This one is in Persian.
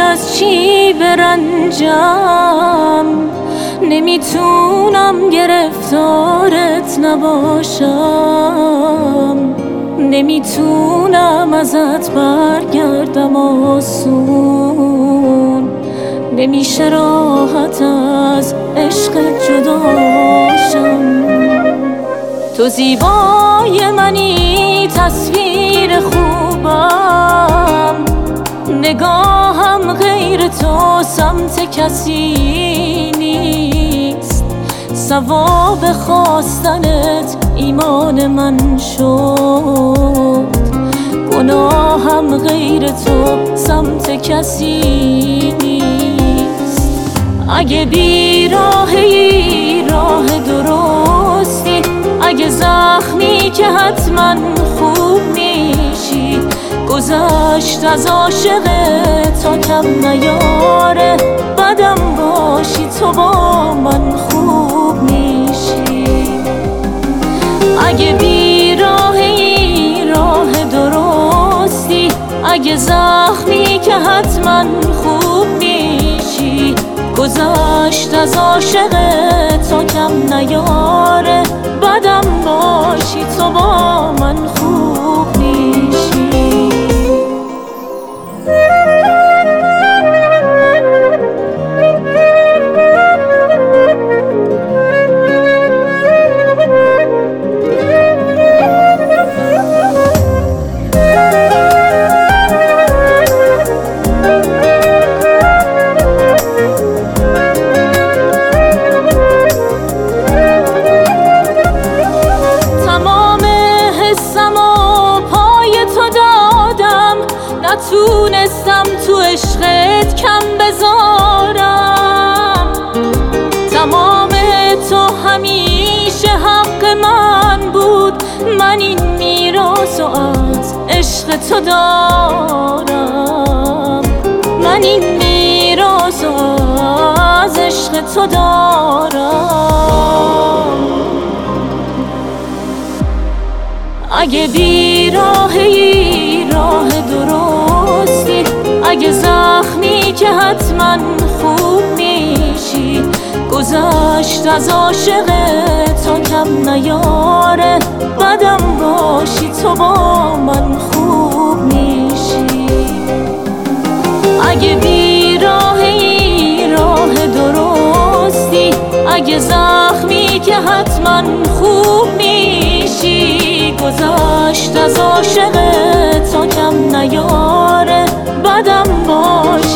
از چی برنجم، نمیتونم گرفتارت نباشم، نمیتونم ازت برگردم آسون، نمیشه راحت از عشق جداشم. تو زیبای منی، تصویر خوبم، نگاهم غیر تو سمت کسی نیست، ثواب خواستنت ایمان من شد، گناهم غیر تو سمت کسی نیست. اگه بیراهی راه درستی، اگه زخمی که حتما خوب میشی، گذشت از عاشقت تا کم نیاره، بدم باشی تو با من خوب میشی. اگه بیراهی راه درستی، اگه زخمی که حتما خوب میشی، گذشت از عاشقت تا کم نیاره، بدم باشی تو با من خوب میشی. نتونستم تو عشقت کم بذارم، تمام تو همیشه حق من بود، من این میراثو از عشق تو دارم، من این میراثو از عشق تو دارم. اگه بیراهی راه درستی، اگه زخمی که حتما خوب میشی، گذشت از عاشقت تا کم نیاره، بدم باشی تو با من خوب میشی. اگه بیراهی راه درستی، اگه زخمی که حتما خوب میشی، گذشت از عاشقت تا کم نیاره، بدم باش